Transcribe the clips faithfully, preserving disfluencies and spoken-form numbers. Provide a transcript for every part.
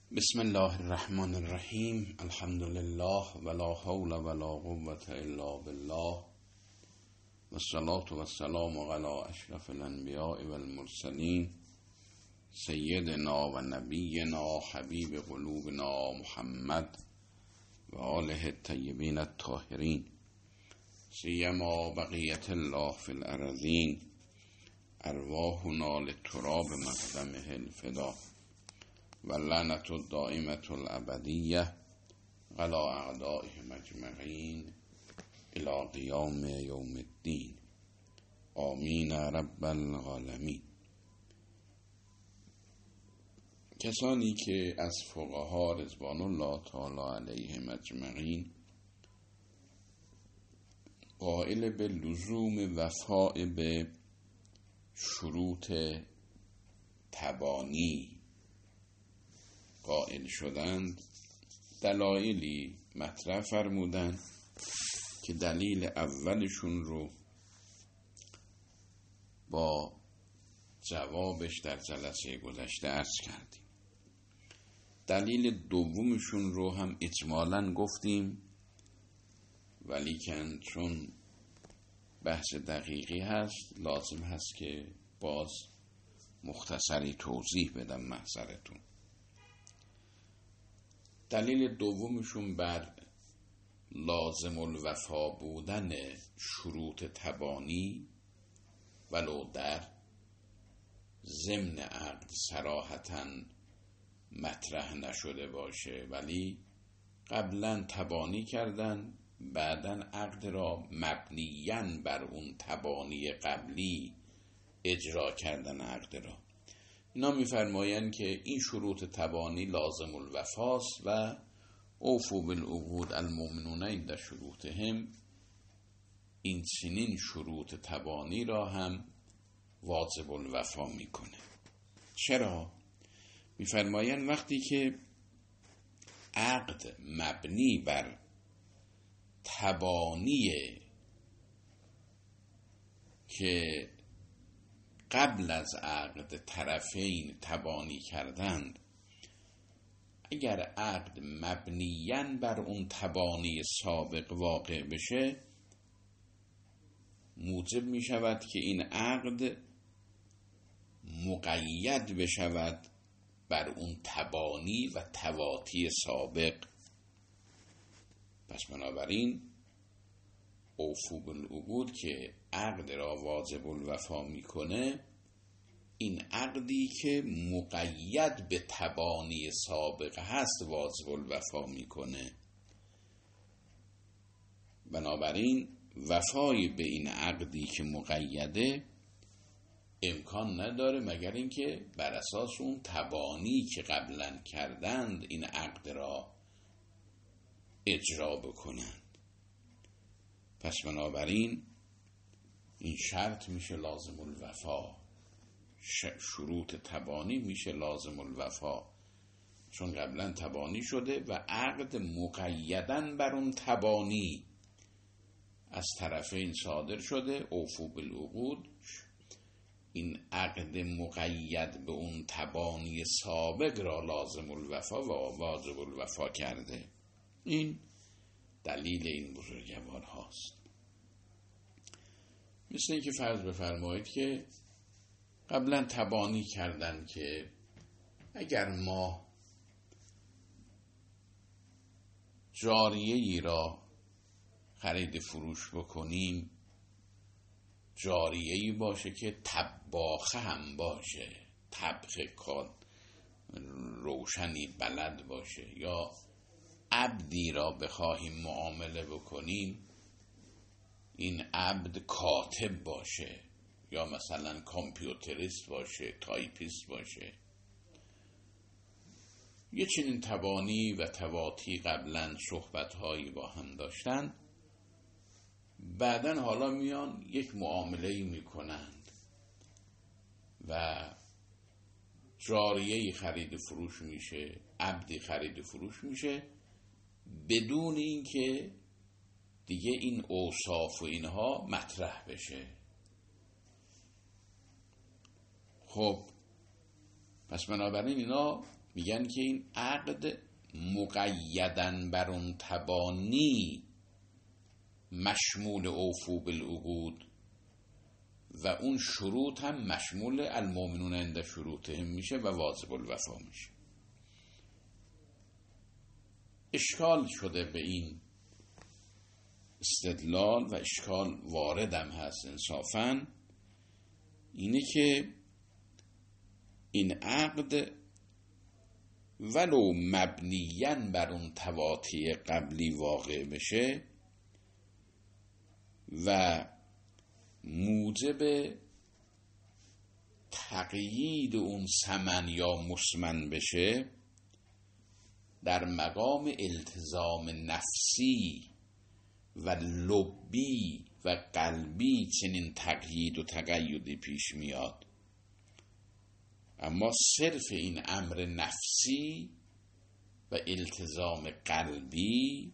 بسم الله الرحمن الرحیم. الحمد لله ولا حول ولا قوة الا بالله والصلاة والسلام علی اشرف الانبیاء والمرسلین سیدنا و نبینا حبیب قلوبنا محمد و آله الطیبین الطاهرین سیما بقیت الله فی الارضین ارواحنا لتراب مقدمه الفدا و لعنت الدائمة الابدیه علی اعدائهم اجمعین الی قیام یوم الدین آمین رب العالمین. کسانی که از فقها رضوان الله تعالی علیهم اجمعین قائل به لزوم وفاء به شروط تبانی قائل شدند، دلایلی مطرح فرمودند که دلیل اولشون رو با جوابش در جلسه گذشته عرض کردیم. دلیل دومشون رو هم اجمالاً گفتیم، ولی که چون بحث دقیقی هست لازم هست که باز مختصری توضیح بدم محضرتون. دلیل دومشون بر لازم الوفا بودن شروط تبانی ولو در ضمن عقد صراحتاً مطرح نشده باشه، ولی قبلا تبانی کردن، بعداً عقد را مبنیاً بر اون تبانی قبلی اجرا کردن عقد را. اینا می‌فرمایند که این شروط تبانی لازم الوفاست و اوفوا بالعقود المؤمنون عند شروطهم، این چنین شروط تبانی را هم واجب الوفا میکنه. چرا؟ می‌فرمایند وقتی که عقد مبنی بر تبانی که قبل از عقد طرفین تبانی کردند، اگر عقد مبنیاً بر اون تبانی سابق واقع بشه، موجب می شود که این عقد مقید بشود بر اون تبانی و تواتی سابق. پس بنابراین اوفوا بالعقود که عقد را واجب الوفا میکنه، این عقدی که مقید به تبانی سابق هست واجب الوفا میکنه. بنابراین وفای به این عقدی که مقیده امکان نداره مگر اینکه بر اساس اون تبانی که قبلا کردند این عقد را اجرا بکنند. پس بنابراین این شرط میشه لازم الوفا، شروط تبانی میشه لازم الوفا، چون قبلا تبانی شده و عقد مقیدن بر اون تبانی از طرفین صادر شده. اوفوا بالعقود، این عقد مقید به اون تبانی سابق را لازم الوفا و واجب الوفا کرده. این دلیل این بزرگوار هاست. مثل این که فرض بفرمایید که قبلا تبانی کردن که اگر ما جاریه ای را خرید فروش بکنیم، جاریه ای باشه که طباخه هم باشه، طبخ کار روشنی بلد باشه، یا عبدی را بخواهیم معامله بکنیم این عبد کاتب باشه، یا مثلا کامپیوتریست باشه، تایپیست باشه. یه چنین تبانی و تواتی قبلا صحبت‌هایی با هم داشتن، بعدن حالا میان یک معامله‌ای میکنند و جاریه‌ای خرید فروش میشه، عبدی خرید فروش میشه، بدون اینکه دیگه این اوصاف و اینها مطرح بشه. خب پس بنابراین اینا میگن که این عقد مقیدن بر اون تبانی مشمول اوفو بالعقود و اون شروط هم مشمول المؤمنون عند شروطهم میشه و واجب الوفا میشه. اشکال شده به این استدلال و اشکال واردم هست انصافاً، اینه که این عقد ولو مبنیاً بر اون تواطی قبلی واقع بشه و موجب تقیید اون ثمن یا مسمن بشه، در مقام التزام نفسی و لبی و قلبی چنین تقیید و تقییدی پیش میاد. اما صرف این امر نفسی و التزام قلبی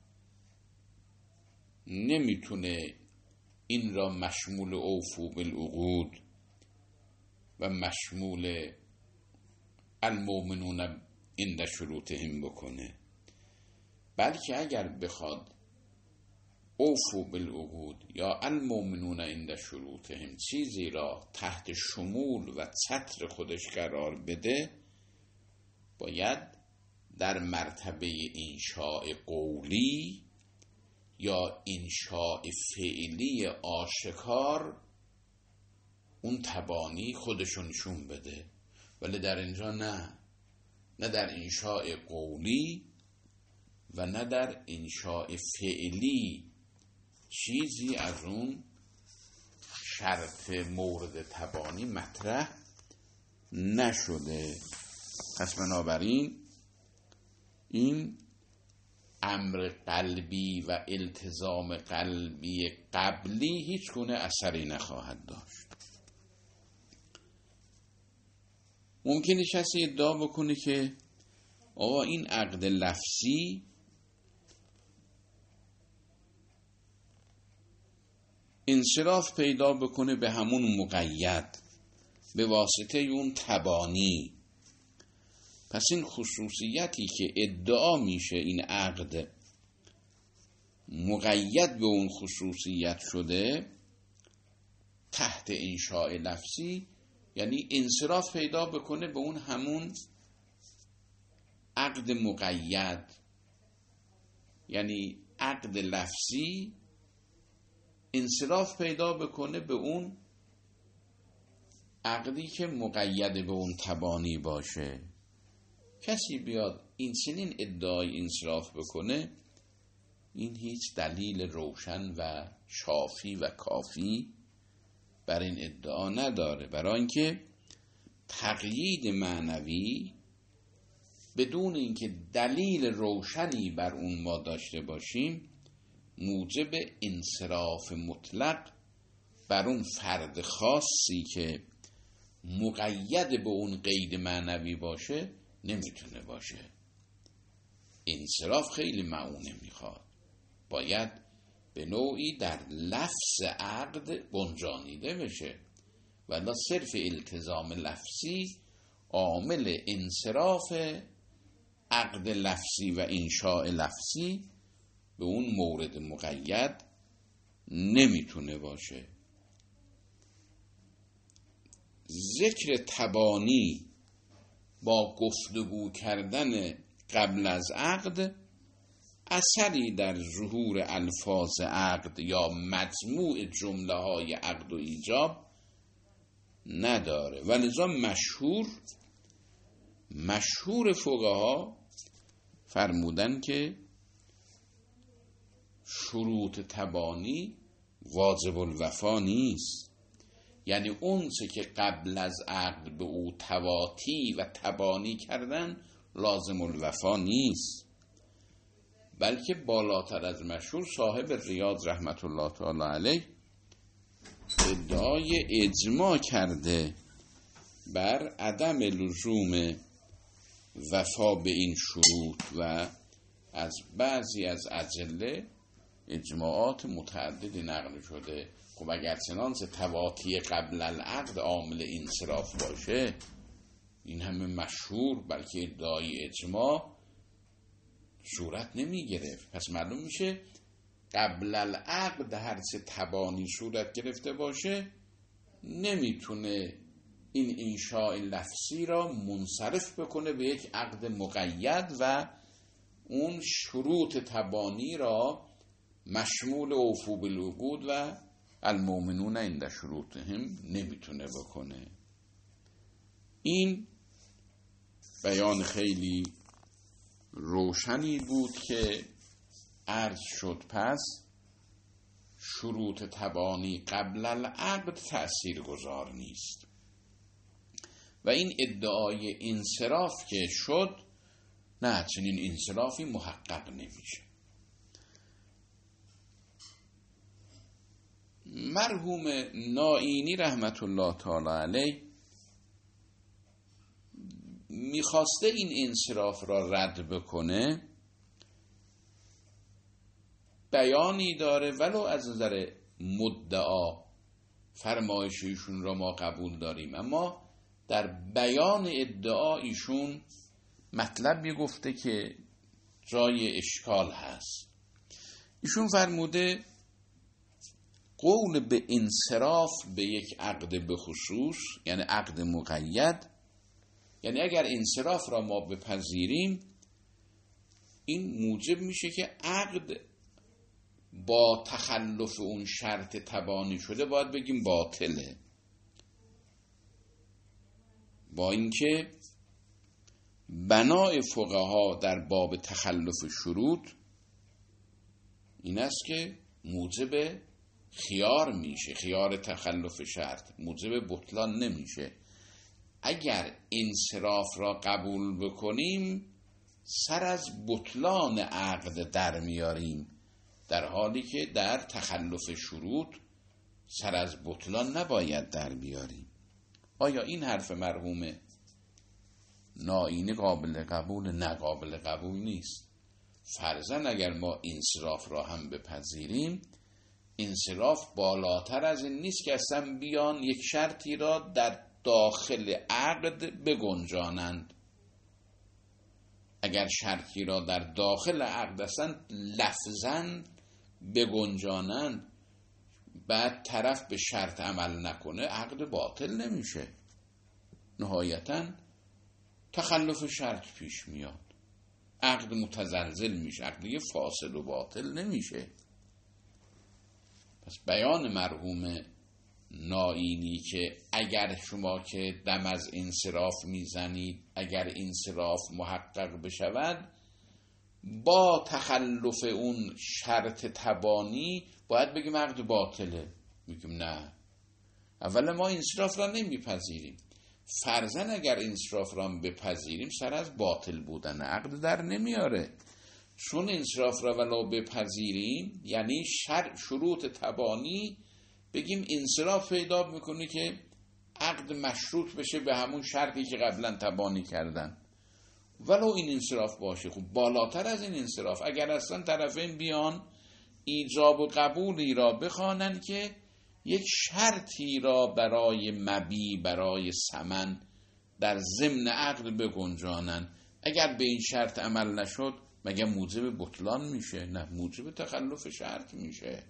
نمیتونه این را مشمول اوفو بالعقود و مشمول المؤمنون عند شروطهم بکنه، بلکه اگر بخواد اوفو بالعقود یا المؤمنون عند شروطهم چیزی را تحت شمول و چتر خودش قرار بده، باید در مرتبه انشاء قولی یا انشاء فعلی آشکار اون تبانی خودشون نشون بده. ولی در اینجا نه، نه در انشاء قولی و نه در انشاء فعلی چیزی از اون شرط مورد تبانی مطرح نشده. پس بنابراین این امر قلبی و التزام قلبی قبلی هیچ گونه اثری نخواهد داشت. ممکنه کسی ادعا بکنه که آقا این عقد لفظی انصراف پیدا بکنه به همون مقید به واسطه اون تبانی. پس این خصوصیتی که ادعا میشه این عقد مقید به اون خصوصیت شده تحت انشاء لفظی، یعنی انصراف پیدا بکنه به اون همون عقد مقید، یعنی عقد لفظی انصراف پیدا بکنه به اون عقدی که مقید به اون تبانی باشه. کسی بیاد این چنین ادعای انصراف بکنه، این هیچ دلیل روشن و شافی و کافی بر این ادعا نداره، برای اینکه تقیید معنوی بدون اینکه دلیل روشنی بر اون ما داشته باشیم موجب انصراف مطلق بر اون فرد خاصی که مقید به اون قید معنوی باشه نمیتونه باشه. انصراف خیلی معونه میخواد، باید به نوعی در لفظ عقد گنجانیده بشه، ولی صرف التزام لفظی عامل انصراف عقد لفظی و انشاء لفظی به اون مورد مقید نمیتونه باشه. ذکر تبانی با گفتگو کردن قبل از عقد اثری در ظهور الفاظ عقد یا مجموع جمله های عقد و ایجاب نداره، ولذا مشهور مشهور فقها فرمودن که شروط تبانی واجب الوفا نیست، یعنی اون چه که قبل از عقد به او تواطی و تبانی کردن لازم الوفا نیست، بلکه بالاتر از مشهور صاحب ریاض رحمت الله تعالی علیه ادعای اجماع کرده بر عدم لزوم وفا به این شروط و از بعضی از ادله اجماعات متعددی نقل شده. خب اگر چنانچه تواطی قبل العقد عامل انصراف باشه، این همه مشهور بلکه ادعای اجماع صورت نمی گرفت. پس معلوم میشه قبل العقد هر چه تبانی صورت گرفته باشه نمیتونه این انشاء لفظی را منصرف بکنه به یک عقد مقید و اون شروط تبانی را مشمول اوفو بالعقود و المؤمنون عند شروطهم نمیتونه بکنه. این بیان خیلی روشنی بود که عرض شد. پس شروط تبانی قبل العقد تأثیر گذار نیست و این ادعای انصراف که شد نه، چنین انصرافی محقق نمیشه. مرحوم نائینی رحمت الله تعالی علیه میخواسته این انصراف را رد بکنه، بیانی داره ولو از نظر مدعا فرمایش ایشون را ما قبول داریم، اما در بیان ادعا ایشون مطلبی گفته که جای اشکال هست. ایشون فرموده قول به انصراف به یک عقد به خصوص، یعنی عقد مقید، یعنی اگر انصراف را ما بپذیریم این موجب میشه که عقد با تخلف اون شرط تبانی شده باید بگیم باطله، با اینکه بنای فقها در باب تخلف شروط این است که موجب خیار میشه، خیار تخلف شرط موجب بطلان نمیشه. اگر انصراف را قبول بکنیم سر از بطلان عقد در میاریم، در حالی که در تخلف شروط سر از بطلان نباید در بیاریم. آیا این حرف مرحوم نائینی قابل قبول؟ نه، قابل قبول نیست. فرضاً اگر ما انصراف را هم بپذیریم، انصراف بالاتر از این نیست که اصلا بیان یک شرطی را در داخل عقد بگنجانند. اگر شرطی را در داخل عقد اصلا لفظاً بگنجانند بعد طرف به شرط عمل نکنه عقد باطل نمیشه، نهایتاً تخلف شرط پیش میاد، عقد متزلزل میشه، عقد یه فاسد و باطل نمیشه. پس بیان مرحوم نائینی که اگر شما که دم از انصراف میزنید اگر انصراف محقق بشود با تخلف اون شرط تبانی باید بگیم عقد باطله، میگیم نه، اول ما انصراف را نمیپذیریم. فرضاً اگر انصراف را بپذیریم سر از باطل بودن عقد در نمیاره، چون انصراف را ولو بپذیریم یعنی شر شروط تبانی بگیم انصراف پیدا میکنه که عقد مشروط بشه به همون شرطی که قبلا تبانی کردن، ولو این انصراف باشه. خب بالاتر از این انصراف اگر اصلا طرفین بیان ایجاب و قبولی را بخوانن که یک شرطی را برای مبی برای ثمن در ضمن عقد بگنجانن، اگر به این شرط عمل نشد مگه موجب بطلان میشه؟ نه، موجب تخلف شرط میشه،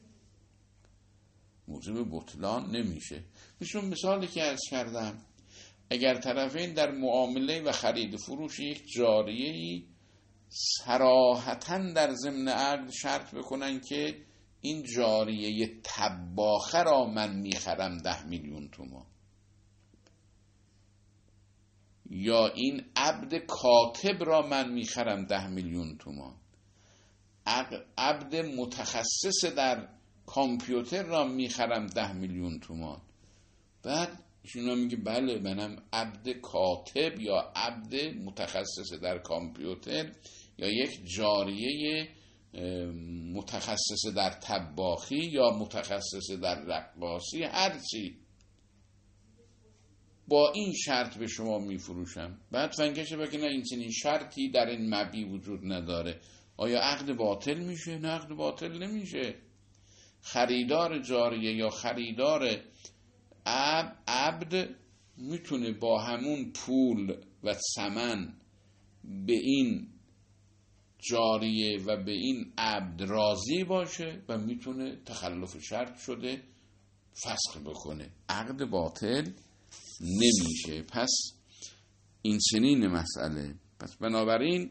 موجب بطلان نمیشه. مثل مثالی که عرض کردم، اگر طرفین در معامله و خرید فروش یک جاریه‌ای صراحتاً در ضمن عقد شرط بکنن که این جاریه طباخه را من میخرم ده میلیون تومان، یا این عبد کاتب را من میخرم ده میلیون تومان، عبد متخصص در کامپیوتر را میخرم ده میلیون تومان، بعد ایشون میگه بله منم عبد کاتب یا عبد متخصص در کامپیوتر یا یک جاریه متخصص در طباخی یا متخصص در رقاصی، هرچی با این شرط به شما میفروشم. بعد فنکشه بکنه این چنین شرطی در این مبی وجود نداره، آیا عقد باطل میشه؟ نه، عقد باطل نمیشه. خریدار جاریه یا خریدار عبد میتونه با همون پول و ثمن به این جاریه و به این عبد راضی باشه و میتونه تخلف شرط شده فسخ بکنه. عقد باطل نمیشه. پس این چنین مسئله. پس بنابراین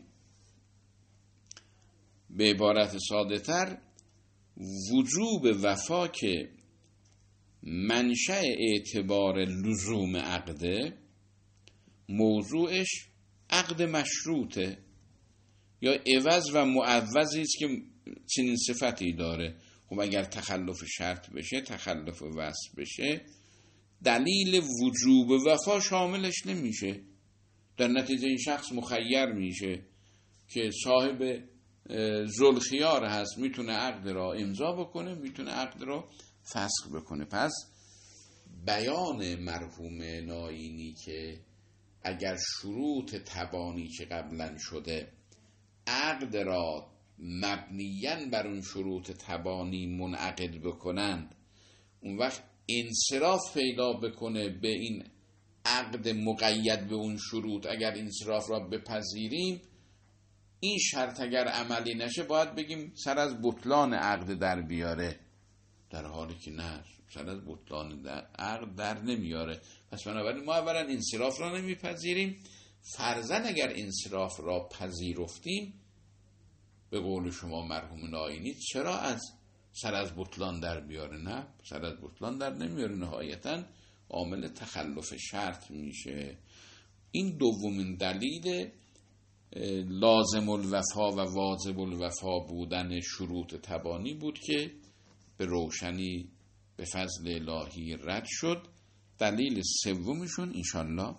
به عبارت ساده تر، وجوب وفا که منشأ اعتبار لزوم عقده، موضوعش عقد مشروطه یا عوض و معوضی است که چنین صفتی داره. خب اگر تخلف شرط بشه، تخلف وصف بشه، دلیل وجوب وفا شاملش نمیشه. در نتیجه این شخص مخیر میشه که صاحب ذوالخیار هست، میتونه عقد را امضا بکنه، میتونه عقد را فسخ بکنه. پس بیان مرحوم ناینی که اگر شروط تبانی که قبلا شده عقد را مبنیاً بر اون شروط تبانی منعقد بکنند، اون وقت انصراف پیدا بکنه به این عقد مقید به اون شروط، اگر انصراف را بپذیریم، این شرط اگر عملی نشه باید بگیم سر از بطلان عقد در بیاره، در حالی که نه، سر از بطلان در عقد در نمیاره. پس بنابراین ما اولا انصراف را نمیپذیریم، فرضاً اگر انصراف را پذیرفتیم به قول شما مرحوم ناینی چرا از سر از بطلان در بیاره؟ نه، سر از بطلان در نمیاره، نهایتاً عامل تخلف شرط میشه. این دومین دلیل لازم الوفا و واجب الوفا بودن شروط تبانی بود که به روشنی به فضل الهی رد شد. دلیل سومشون انشالله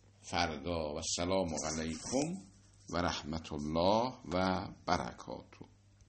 فردا. و السلام علیکم و رحمت الله و برکاته.